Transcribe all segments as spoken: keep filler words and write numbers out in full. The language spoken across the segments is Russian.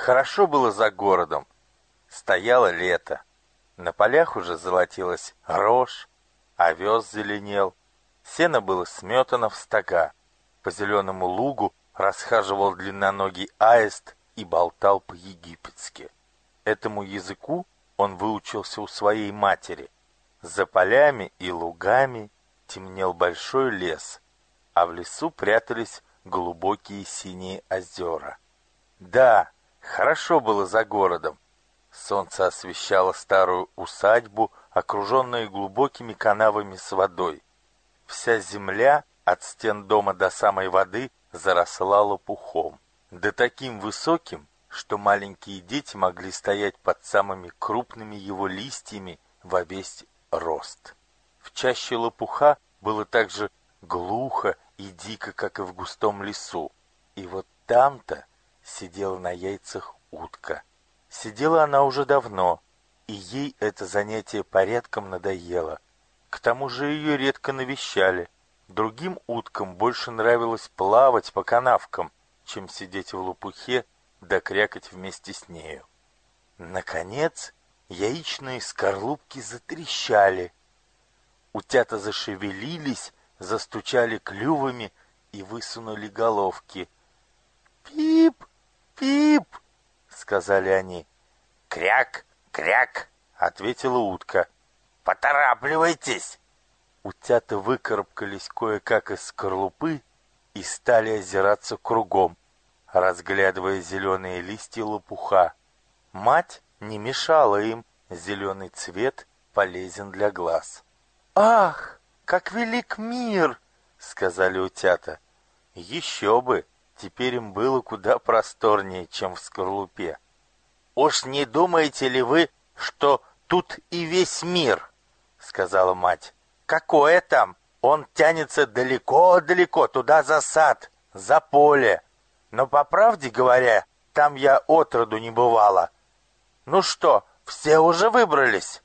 Хорошо было за городом. Стояло лето. На полях уже золотилась рожь, овес зеленел. Сено было сметано в стога. По зеленому лугу расхаживал длинноногий аист и болтал по-египетски. Этому языку он выучился у своей матери. За полями и лугами темнел большой лес, а в лесу прятались глубокие синие озера. Да, хорошо было за городом. Солнце освещало старую усадьбу, окруженную глубокими канавами с водой. Вся земля от стен дома до самой воды заросла лопухом, да таким высоким, что маленькие дети могли стоять под самыми крупными его листьями во весь рост. В чаще лопуха было так же глухо и дико, как и в густом лесу. И вот там-то сидела на яйцах утка. Сидела она уже давно, и ей это занятие порядком надоело. К тому же ее редко навещали. Другим уткам больше нравилось плавать по канавкам, чем сидеть в лопухе да крякать вместе с нею. Наконец, яичные скорлупки затрещали. Утята зашевелились, застучали клювами и высунули головки. «Пип! Пип!» — сказали они. «Кряк! Кряк!» — ответила утка. «Поторапливайтесь!» Утята выкарабкались кое-как из скорлупы и стали озираться кругом, разглядывая зеленые листья лопуха. Мать не мешала им, зеленый цвет полезен для глаз. «Ах, как велик мир!» — сказали утята. Еще бы, теперь им было куда просторнее, чем в скорлупе. «Уж не думаете ли вы, что тут и весь мир?» — сказала мать. «Какое там? Он тянется далеко-далеко, туда за сад, за поле. Но, по правде говоря, там я отроду не бывала. Ну что, все уже выбрались?»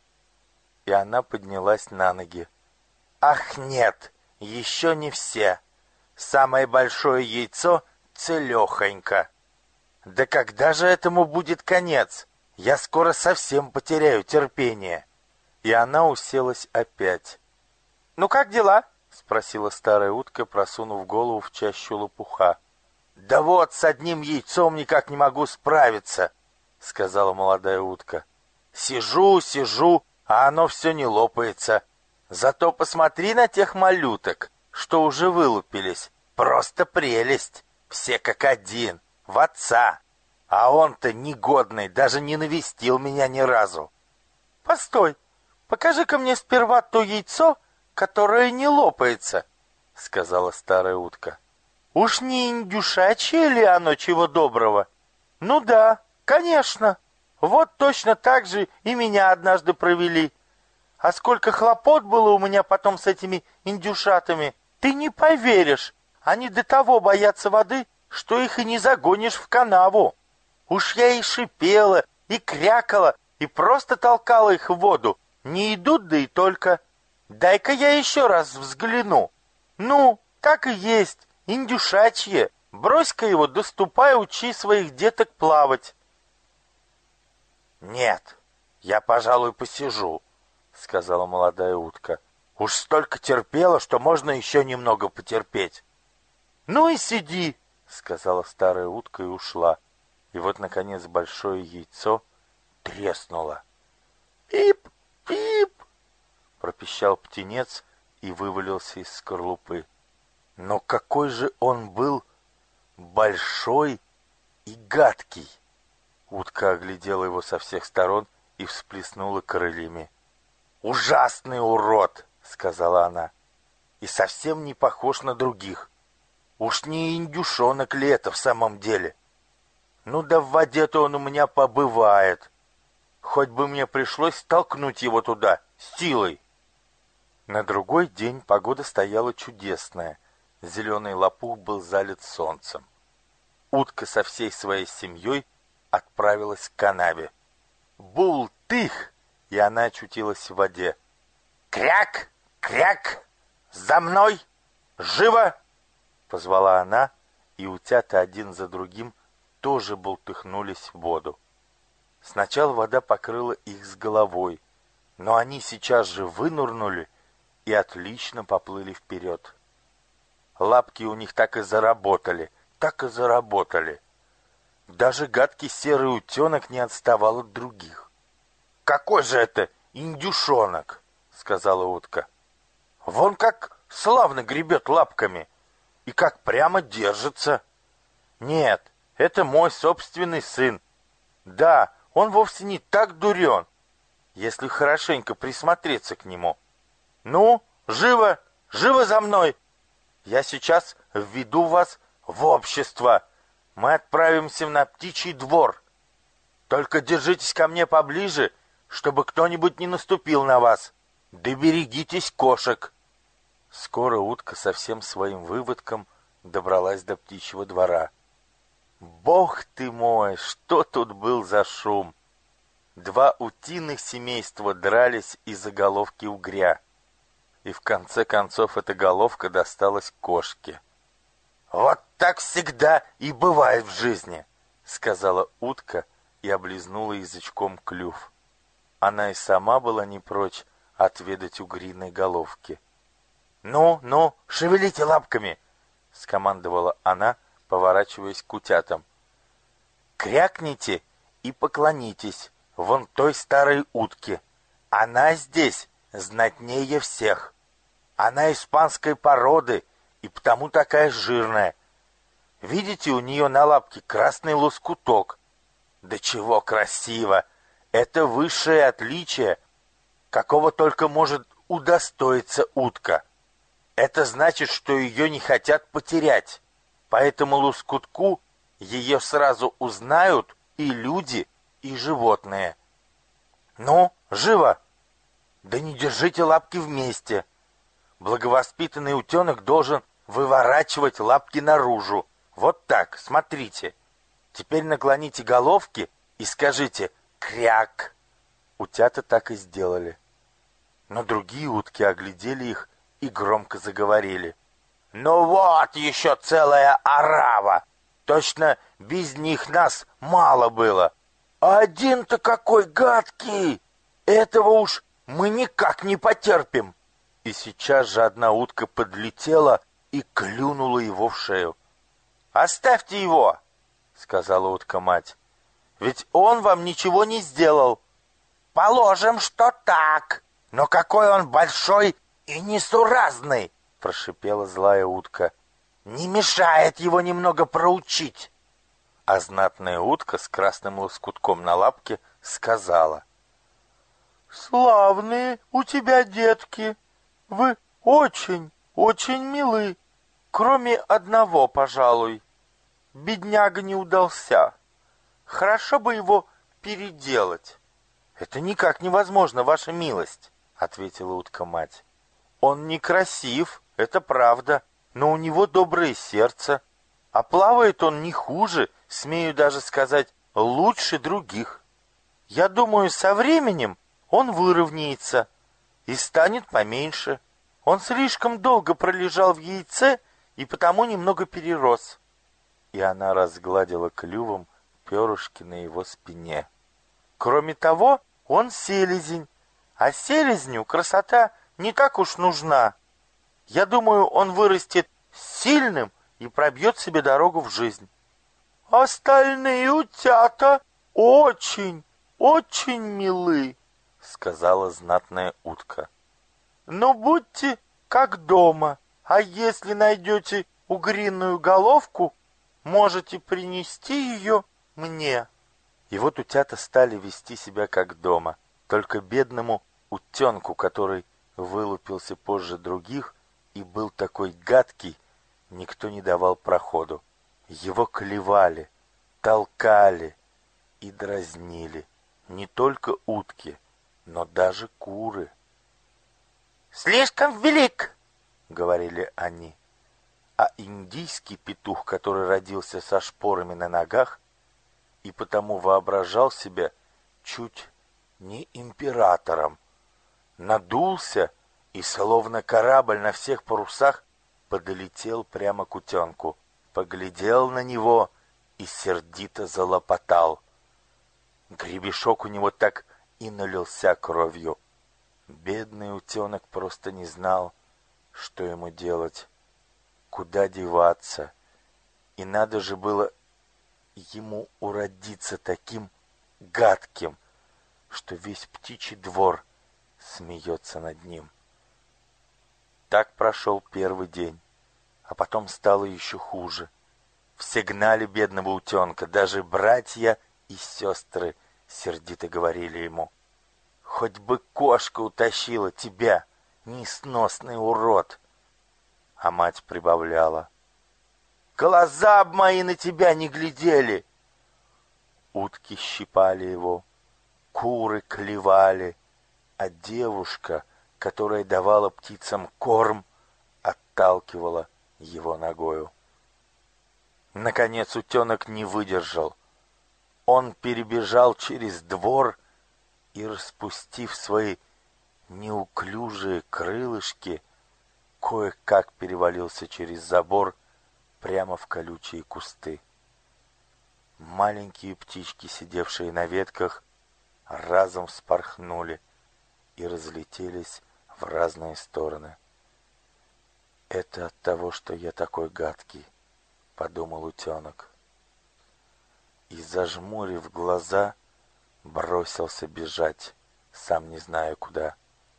И она поднялась на ноги. «Ах, нет, еще не все. Самое большое яйцо целехонько. Да когда же этому будет конец? Я скоро совсем потеряю терпение». И она уселась опять. «Ну как дела?» — спросила старая утка, просунув голову в чащу лопуха. «Да вот, с одним яйцом никак не могу справиться», — сказала молодая утка. «Сижу, сижу, а оно все не лопается. Зато посмотри на тех малюток, что уже вылупились. Просто прелесть. Все как один, в отца. А он-то негодный, даже не навестил меня ни разу». «Постой, покажи-ка мне сперва то яйцо, которое не лопается», — сказала старая утка. «Уж не индюшачье ли оно, чего доброго?» «Ну да, конечно. Вот точно так же и меня однажды провели. А сколько хлопот было у меня потом с этими индюшатами, ты не поверишь. Они до того боятся воды, что их и не загонишь в канаву. Уж я и шипела, и крякала, и просто толкала их в воду. Не идут, да и только. Дай-ка я еще раз взгляну. Ну, так и есть, индюшачье. Брось-ка его, да ступай, учи своих деток плавать». «Нет, я, пожалуй, посижу», — сказала молодая утка. «Уж столько терпела, что можно еще немного потерпеть». «Ну и сиди», — сказала старая утка и ушла. И вот, наконец, большое яйцо треснуло. «Пип, пип!» — пропищал птенец и вывалился из скорлупы. Но какой же он был большой и гадкий! Утка оглядела его со всех сторон и всплеснула крыльями. «Ужасный урод!» — сказала она. «И совсем не похож на других. Уж не индюшонок ли это в самом деле? Ну да в воде-то он у меня побывает. Хоть бы мне пришлось толкнуть его туда силой». На другой день погода стояла чудесная. Зеленый лопух был залит солнцем. Утка со всей своей семьей отправилась к канаве. Бултых! И она очутилась в воде. «Кряк! Кряк! За мной! Живо!» — позвала она, и утята один за другим тоже бултыхнулись в воду. Сначала вода покрыла их с головой, но они сейчас же вынырнули и отлично поплыли вперед. Лапки у них так и заработали, так и заработали. Даже гадкий серый утенок не отставал от других. «Какой же это индюшонок!» — сказала утка. «Вон как славно гребет лапками и как прямо держится. Нет, это мой собственный сын. Да, он вовсе не так дурен, если хорошенько присмотреться к нему. Ну, живо, живо за мной! Я сейчас введу вас в общество. Мы отправимся на птичий двор. Только держитесь ко мне поближе, чтобы кто-нибудь не наступил на вас. Да берегитесь кошек». Скоро утка со всем своим выводком добралась до птичьего двора. Бог ты мой, что тут был за шум! Два утиных семейства дрались из-за головки угря. И в конце концов эта головка досталась кошке. «Вот так всегда и бывает в жизни», — сказала утка и облизнула язычком клюв. Она и сама была не прочь отведать угриной головки. «Ну, ну, шевелите лапками!» — скомандовала она, поворачиваясь к утятам. «Крякните и поклонитесь вон той старой утке. Она здесь знатнее всех. Она испанской породы и потому такая жирная. Видите, у нее на лапке красный лоскуток. Да чего красиво! Это высшее отличие, какого только может удостоиться утка. Это значит, что ее не хотят потерять. По этому лоскутку ее сразу узнают и люди, и животные. Ну, живо! Да не держите лапки вместе. Благовоспитанный утенок должен выворачивать лапки наружу. Вот так, смотрите. Теперь наклоните головки и скажите «кряк». Утята так и сделали. Но другие утки оглядели их и громко заговорили. «Ну вот еще целая орава! Точно без них нас мало было! А один-то какой гадкий! Этого уж мы никак не потерпим!» И сейчас же одна утка подлетела и клюнула его в шею. «Оставьте его!» — сказала утка-мать. «Ведь он вам ничего не сделал». «Положим, что так, но какой он большой и несуразный!» — прошипела злая утка. «Не мешает его немного проучить!» А знатная утка с красным лоскутком на лапке сказала: «Славные у тебя детки! Вы очень, очень милы, кроме одного, пожалуй. Бедняга не удался. Хорошо бы его переделать». «Это никак невозможно, ваша милость», — ответила утка-мать. «Он некрасив, это правда, но у него доброе сердце, а плавает он не хуже, смею даже сказать, лучше других. Я думаю, со временем он выровняется и станет поменьше. Он слишком долго пролежал в яйце и потому немного перерос». И она разгладила клювом перышки на его спине. «Кроме того, он селезень, а селезню красота не так уж нужна. Я думаю, он вырастет сильным и пробьет себе дорогу в жизнь». «Остальные утята очень, очень милы», — сказала знатная утка. «Но будьте как дома, а если найдете угриную головку, можете принести ее мне». И вот утята стали вести себя как дома. Только бедному утенку, который вылупился позже других и был такой гадкий, никто не давал проходу. Его клевали, толкали и дразнили не только утки, но даже куры. «Слишком велик!» — говорили они. А индийский петух, который родился со шпорами на ногах, и потому воображал себя чуть не императором, надулся и, словно корабль на всех парусах, подлетел прямо к утенку, поглядел на него и сердито залопотал. Гребешок у него так и налился кровью. Бедный утенок просто не знал, что ему делать, куда деваться. И надо же было ему уродиться таким гадким, что весь птичий двор смеется над ним. Так прошел первый день, а потом стало еще хуже. Все гнали бедного утенка, даже братья и сестры сердито говорили ему: «Хоть бы кошка утащила тебя, несносный урод!» А мать прибавляла: «Глаза б мои на тебя не глядели!» Утки щипали его, куры клевали, а девушка, которая давала птицам корм, отталкивала его ногою. Наконец утенок не выдержал. Он перебежал через двор и, распустив свои неуклюжие крылышки, кое-как перевалился через забор прямо в колючие кусты. Маленькие птички, сидевшие на ветках, разом вспорхнули и разлетелись в разные стороны. «Это от того, что я такой гадкий», — подумал утенок. И, зажмурив глаза, бросился бежать, сам не зная куда.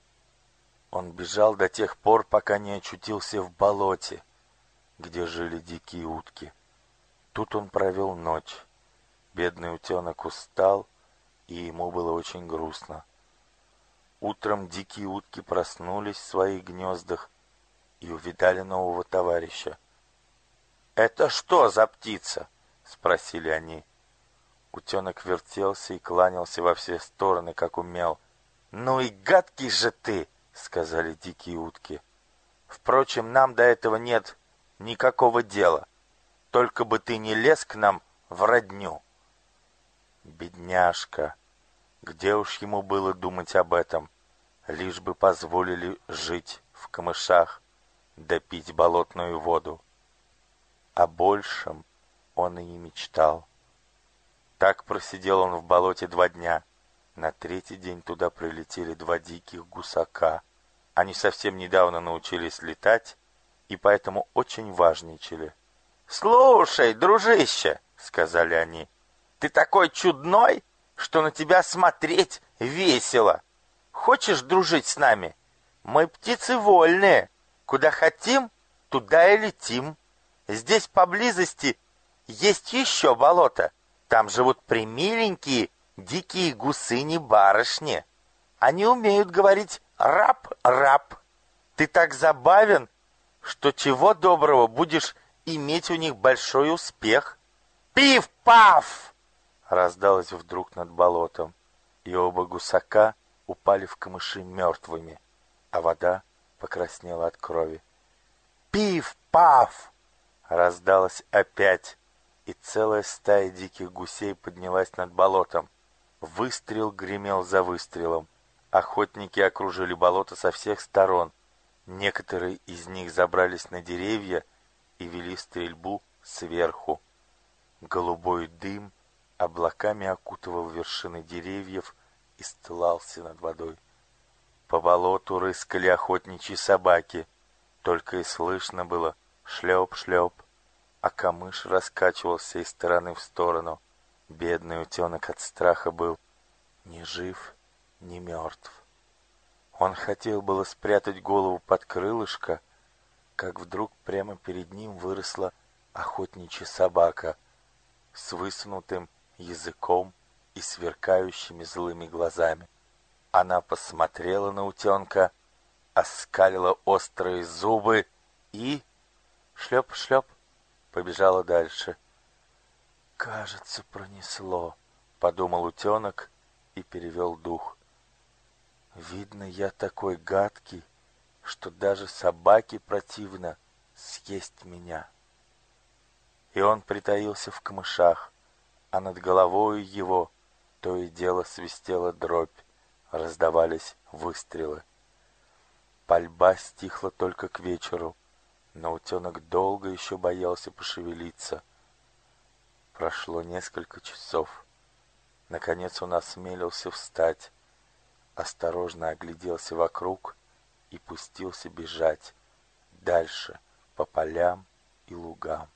Он бежал до тех пор, пока не очутился в болоте, где жили дикие утки. Тут он провел ночь. Бедный утенок устал, и ему было очень грустно. Утром дикие утки проснулись в своих гнездах и увидали нового товарища. «Это что за птица?» — спросили они. Утенок вертелся и кланялся во все стороны, как умел. «Ну и гадкий же ты!» — сказали дикие утки. «Впрочем, нам до этого нет никакого дела. Только бы ты не лез к нам в родню». Бедняжка! Где уж ему было думать об этом, лишь бы позволили жить в камышах да пить болотную воду. О большем он и не мечтал. Так просидел он в болоте два дня. На третий день туда прилетели два диких гусака. Они совсем недавно научились летать и поэтому очень важничали. «Слушай, дружище!» — сказали они. «Ты такой чудной, что на тебя смотреть весело. Хочешь дружить с нами? Мы птицы вольные. Куда хотим, туда и летим. Здесь поблизости есть еще болото. Там живут примиленькие дикие гусыни-барышни. Они умеют говорить «рап-рап». Ты так забавен, что чего доброго будешь иметь у них большой успех. Пиф-паф!» Раздалось вдруг над болотом, и оба гусака упали в камыши мертвыми, а вода покраснела от крови. Пиф-паф! Раздалось опять, и целая стая диких гусей поднялась над болотом. Выстрел гремел за выстрелом. Охотники окружили болото со всех сторон. Некоторые из них забрались на деревья и вели стрельбу сверху. Голубой дым облаками окутывал вершины деревьев и стлался над водой. По болоту рыскали охотничьи собаки. Только и слышно было шлеп-шлеп, а камыш раскачивался из стороны в сторону. Бедный утенок от страха был ни жив, ни мертв. Он хотел было спрятать голову под крылышко, как вдруг прямо перед ним выросла охотничья собака с высунутым языком и сверкающими злыми глазами. Она посмотрела на утенка, оскалила острые зубы и шлеп-шлеп побежала дальше. «Кажется, пронесло», — подумал утенок и перевел дух. «Видно, я такой гадкий, что даже собаке противно съесть меня». И он притаился в камышах, а над головой его то и дело свистела дробь, раздавались выстрелы. Пальба стихла только к вечеру, но утенок долго еще боялся пошевелиться. Прошло несколько часов. Наконец он осмелился встать, осторожно огляделся вокруг и пустился бежать дальше по полям и лугам.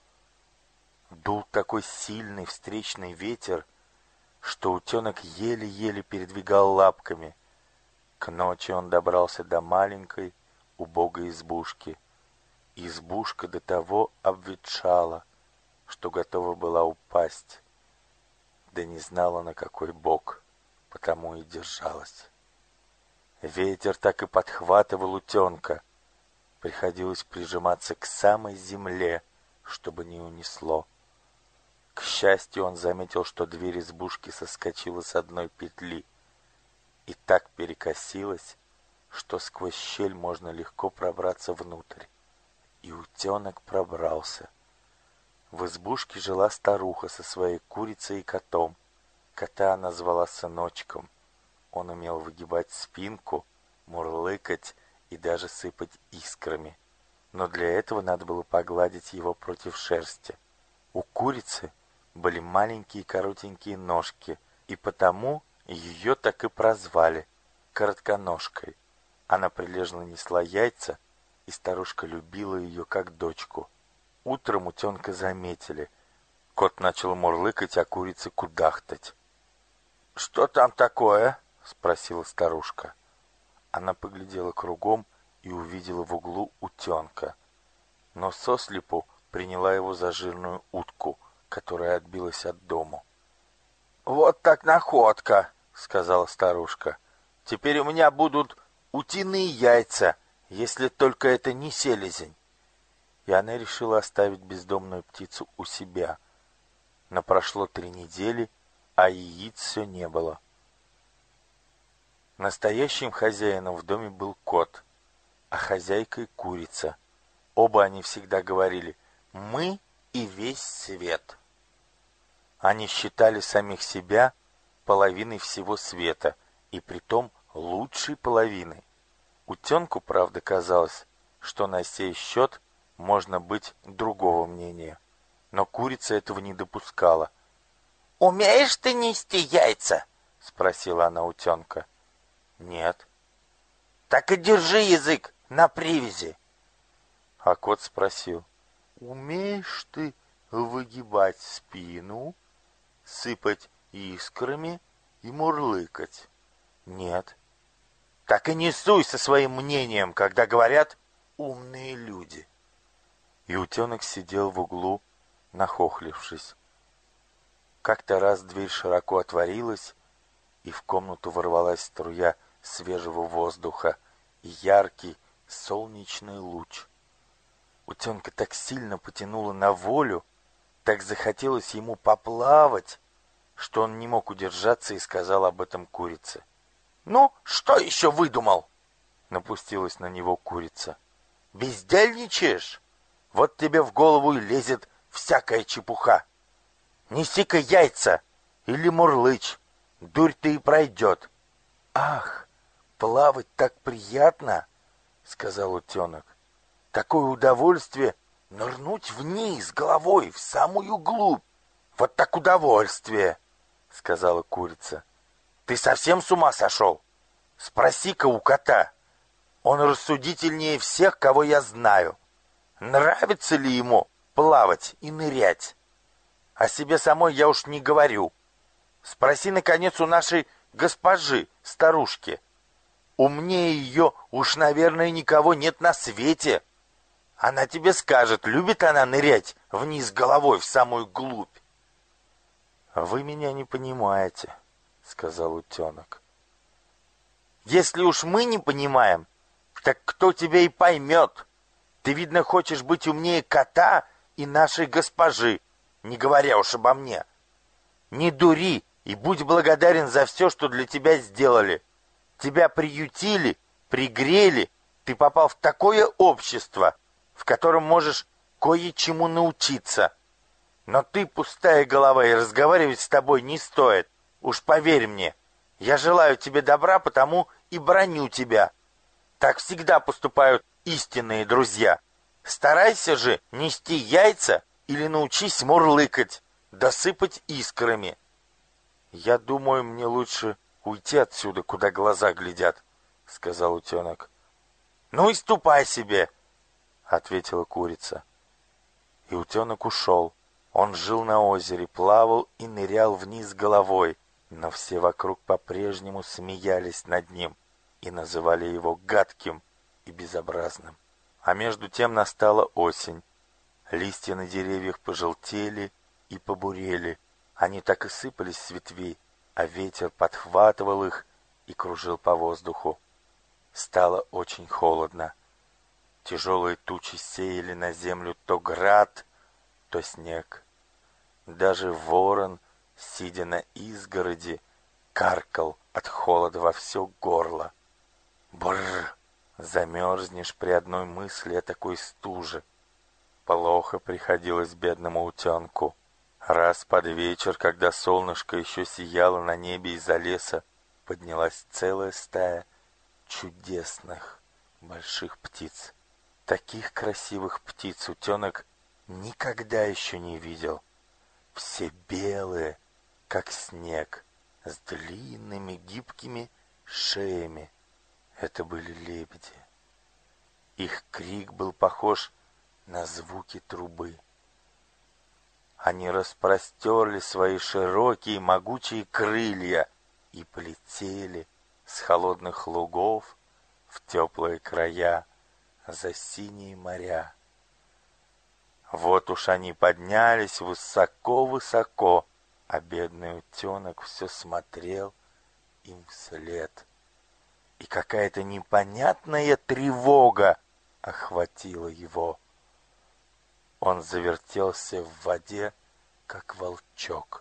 Дул такой сильный встречный ветер, что утенок еле-еле передвигал лапками. К ночи он добрался до маленькой убогой избушки. Избушка до того обветшала, что готова была упасть, да не знала на какой бок, потому и держалась. Ветер так и подхватывал утенка. Приходилось прижиматься к самой земле, чтобы не унесло. К счастью, он заметил, что дверь избушки соскочила с одной петли и так перекосилась, что сквозь щель можно легко пробраться внутрь. И утенок пробрался. В избушке жила старуха со своей курицей и котом. Кота она звала сыночком. Он умел выгибать спинку, мурлыкать и даже сыпать искрами. Но для этого надо было погладить его против шерсти. У курицы были маленькие коротенькие ножки, и потому ее так и прозвали коротконожкой. Она прилежно несла яйца, и старушка любила ее как дочку. Утром утенка заметили. Кот начал мурлыкать, а курица кудахтать. «Что там такое?» — спросила старушка. Она поглядела кругом и увидела в углу утенка, но сослепу приняла его за жирную утку, которая отбилась от дому. «Вот так находка!» — сказала старушка. «Теперь у меня будут утиные яйца, если только это не селезень». И она решила оставить бездомную птицу у себя. Но прошло три недели, а яиц все не было. Настоящим хозяином в доме был кот, а хозяйкой курица. Оба они всегда говорили «мы и весь свет». Они считали самих себя половиной всего света, и притом лучшей половиной. Утенку, правда, казалось, что на сей счет можно быть другого мнения, но курица этого не допускала. «Умеешь ты нести яйца?» — спросила она утенка. «Нет». «Так и держи язык на привязи». А кот спросил: «Умеешь ты выгибать спину, сыпать искрами и мурлыкать?» «Нет». «Так и не суй со своим мнением, когда говорят умные люди». И утенок сидел в углу, нахохлившись. Как-то раз дверь широко отворилась, и в комнату ворвалась струя свежего воздуха и яркий солнечный луч. Утенка так сильно потянуло на волю, так захотелось ему поплавать, что он не мог удержаться и сказал об этом курице. «Ну, что еще выдумал?» — напустилась на него курица. «Бездельничаешь? Вот тебе в голову и лезет всякая чепуха. Неси-ка яйца или мурлычь, дурь ты и пройдет». «Ах, плавать так приятно!» — сказал утенок. «Такое удовольствие нырнуть вниз головой в самую глубь». «Вот так удовольствие!» — сказала курица. «Ты совсем с ума сошел? Спроси-ка у кота. Он рассудительнее всех, кого я знаю. Нравится ли ему плавать и нырять? О себе самой я уж не говорю. Спроси, наконец, у нашей госпожи, старушки. Умнее ее уж, наверное, никого нет на свете. Она тебе скажет, любит она нырять вниз головой в самую глубь». «Вы меня не понимаете», — сказал утенок. «Если уж мы не понимаем, так кто тебя и поймет? Ты, видно, хочешь быть умнее кота и нашей госпожи, не говоря уж обо мне. Не дури и будь благодарен за все, что для тебя сделали. Тебя приютили, пригрели, ты попал в такое общество, в котором можешь кое-чему научиться. Но ты пустая голова, и разговаривать с тобой не стоит. Уж поверь мне, я желаю тебе добра, потому и браню тебя. Так всегда поступают истинные друзья. Старайся же нести яйца или научись мурлыкать. досыпать искрами. «Я думаю, мне лучше уйти отсюда, куда глаза глядят», — сказал утенок. «Ну и ступай себе», — ответила курица. И утенок ушел. Он жил на озере, плавал и нырял вниз головой, но все вокруг по-прежнему смеялись над ним и называли его гадким и безобразным. А между тем настала осень. Листья на деревьях пожелтели и побурели. Они так и сыпались с ветвей, а ветер подхватывал их и кружил по воздуху. Стало очень холодно. Тяжелые тучи сеяли на землю то град, то снег. Даже ворон, сидя на изгороди, каркал от холода во все горло. Бррр! Замерзнешь при одной мысли о такой стуже. Плохо приходилось бедному утенку. Раз под вечер, когда солнышко еще сияло на небе из-за леса, поднялась целая стая чудесных больших птиц. Таких красивых птиц утенок никогда еще не видел. Все белые, как снег, с длинными гибкими шеями. Это были лебеди. Их крик был похож на звуки трубы. Они распростерли свои широкие могучие крылья и полетели с холодных лугов в теплые края за синие моря. Вот уж они поднялись высоко-высоко, а бедный утенок все смотрел им вслед. И какая-то непонятная тревога охватила его. Он завертелся в воде, как волчок,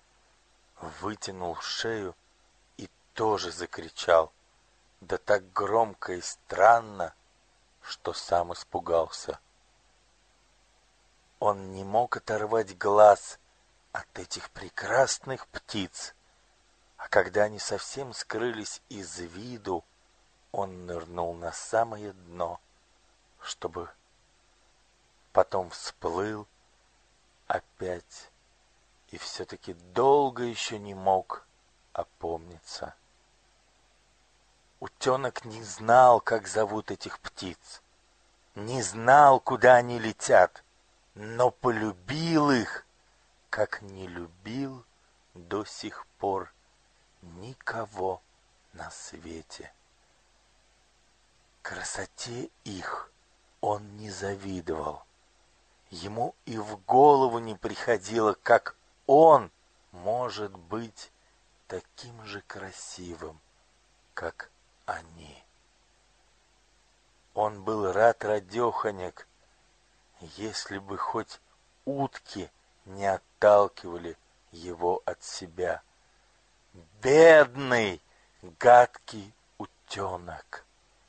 вытянул шею и тоже закричал, да так громко и странно, что сам испугался. Он не мог оторвать глаз от этих прекрасных птиц, а когда они совсем скрылись из виду, он нырнул на самое дно, чтобы потом всплыл опять и все-таки долго еще не мог опомниться. Утенок не знал, как зовут этих птиц, не знал, куда они летят, но полюбил их, как не любил до сих пор никого на свете. Красоте их он не завидовал. Ему и в голову не приходило, как он может быть таким же красивым, как они. Он был рад радеханик, если бы хоть утки не отталкивали его от себя. Бедный, гадкий утенок!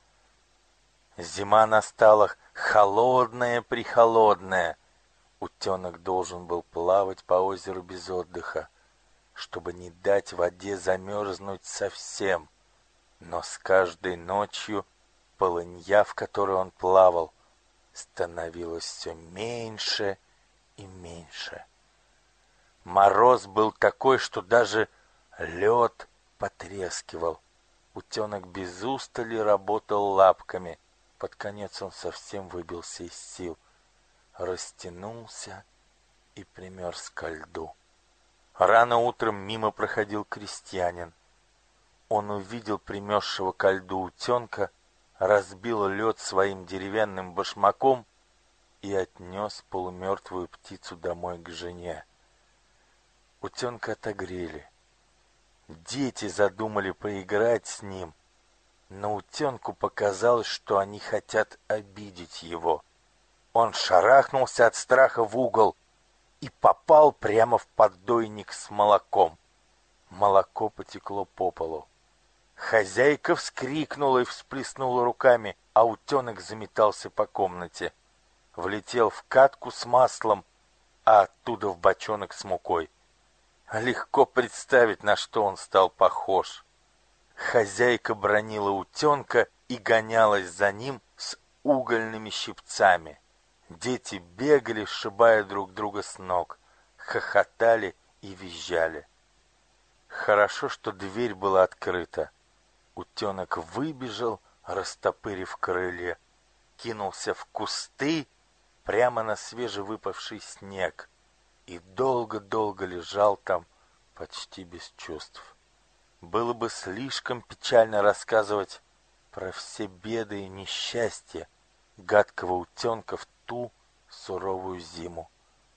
Зима настала холодная-прехолодная. Утенок должен был плавать по озеру без отдыха, чтобы не дать воде замерзнуть совсем. Но с каждой ночью полынья, в которой он плавал, становилась все меньше и меньше. Мороз был такой, что даже лед потрескивал. Утенок без устали работал лапками. Под конец он совсем выбился из сил, растянулся и примерз ко льду. Рано утром мимо проходил крестьянин. Он увидел примерзшего ко льду утенка, разбил лед своим деревянным башмаком и отнес полумертвую птицу домой к жене. Утенка отогрели. Дети задумали поиграть с ним, но утенку показалось, что они хотят обидеть его. Он шарахнулся от страха в угол и попал прямо в поддойник с молоком. Молоко потекло по полу. Хозяйка вскрикнула и всплеснула руками, а утенок заметался по комнате. Влетел в катку с маслом, а оттуда в бочонок с мукой. Легко представить, на что он стал похож. Хозяйка бранила утенка и гонялась за ним с угольными щипцами. Дети бегали, сшибая друг друга с ног. хохотали и визжали. Хорошо, что дверь была открыта. Утенок выбежал, растопырив крылья, кинулся в кусты прямо на свежевыпавший снег и долго-долго лежал там, почти без чувств. Было бы слишком печально рассказывать про все беды и несчастья гадкого утенка в ту суровую зиму.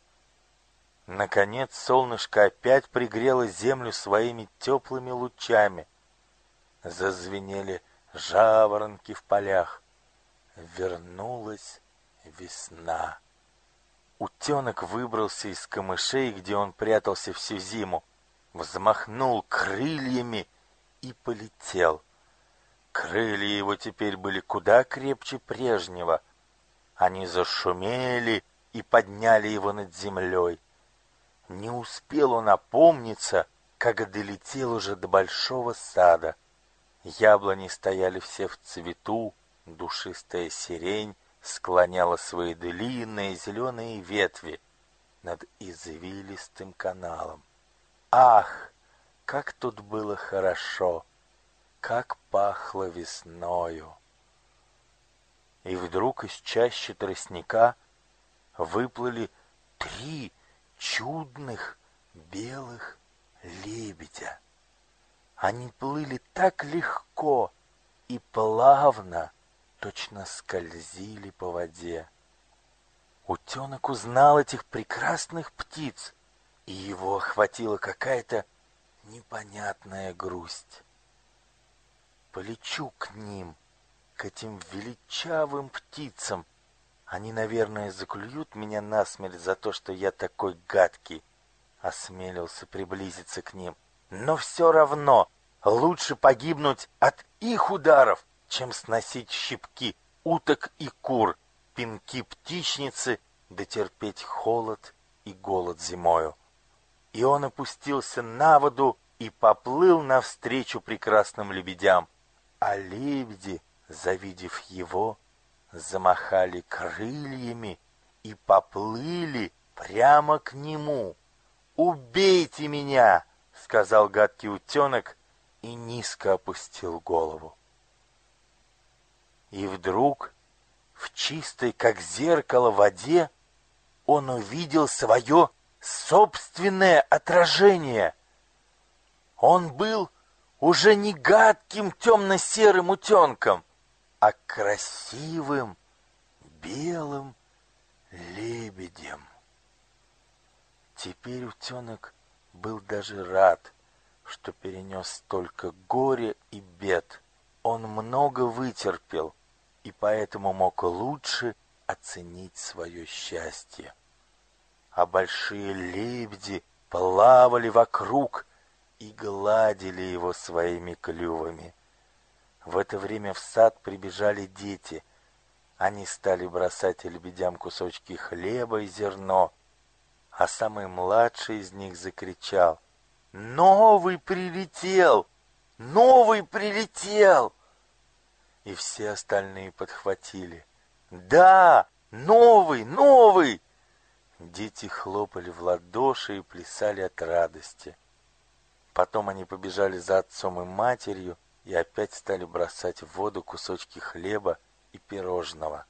Наконец солнышко опять пригрело землю своими теплыми лучами. Зазвенели жаворонки в полях. Вернулась весна. Утенок выбрался из камышей, где он прятался всю зиму, взмахнул крыльями и полетел. Крылья его теперь были куда крепче прежнего. Они зашумели и подняли его над землей. Не успел он опомниться, как долетел уже до большого сада. Яблони стояли все в цвету, душистая сирень склоняла свои длинные зеленые ветви над извилистым каналом. Ах, как тут было хорошо, как пахло весною! И вдруг из чащи тростника выплыли три чудных белых лебедя. Они плыли так легко и плавно, точно скользили по воде. Утенок узнал этих прекрасных птиц, и его охватила какая-то непонятная грусть. Полечу к ним, к этим величавым птицам. Они, наверное, заклюют меня насмерть за то, что я такой гадкий. Осмелился приблизиться к ним. Но все равно лучше погибнуть от их ударов, чем сносить щипки уток и кур, пинки птичницы, да терпеть холод и голод зимою. И он опустился на воду и поплыл навстречу прекрасным лебедям. А лебеди, завидев его, замахали крыльями и поплыли прямо к нему. «Убейте меня!» — сказал гадкий утенок и низко опустил голову. И вдруг в чистой, как зеркало, воде он увидел свое собственное отражение. Он был уже не гадким темно-серым утенком, а красивым белым лебедем. Теперь утенок был даже рад, что перенес столько горя и бед. Он много вытерпел и поэтому мог лучше оценить свое счастье. А большие лебеди плавали вокруг и гладили его своими клювами. В это время в сад прибежали дети. Они стали бросать лебедям кусочки хлеба и зерно, а самый младший из них закричал: «Новый прилетел! Новый прилетел!» И все остальные подхватили: «Да, новый, новый!» Дети хлопали в ладоши и плясали от радости. Потом они побежали за отцом и матерью и опять стали бросать в воду кусочки хлеба и пирожного.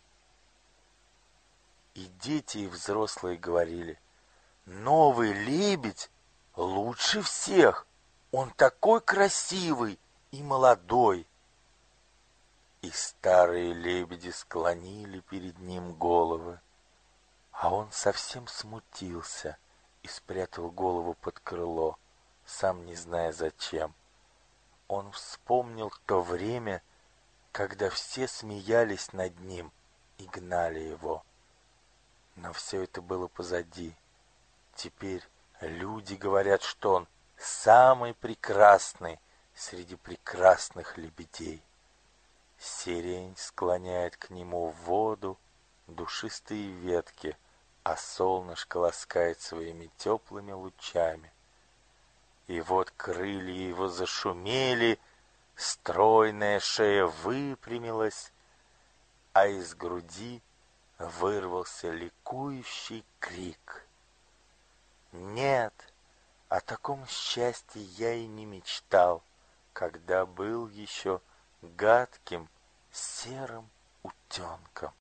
И дети, и взрослые говорили: «Новый лебедь лучше всех! Он такой красивый и молодой!» И старые лебеди склонили перед ним головы. А он совсем смутился и спрятал голову под крыло, сам не зная зачем. Он вспомнил то время, когда все смеялись над ним и гнали его. Но все это было позади. Теперь люди говорят, что он самый прекрасный среди прекрасных лебедей. Сирень склоняет к нему в воду душистые ветки, а солнышко ласкает своими теплыми лучами. И вот крылья его зашумели, стройная шея выпрямилась, а из груди вырвался ликующий крик. Нет, о таком счастье я и не мечтал, когда был еще гадким серым утенком.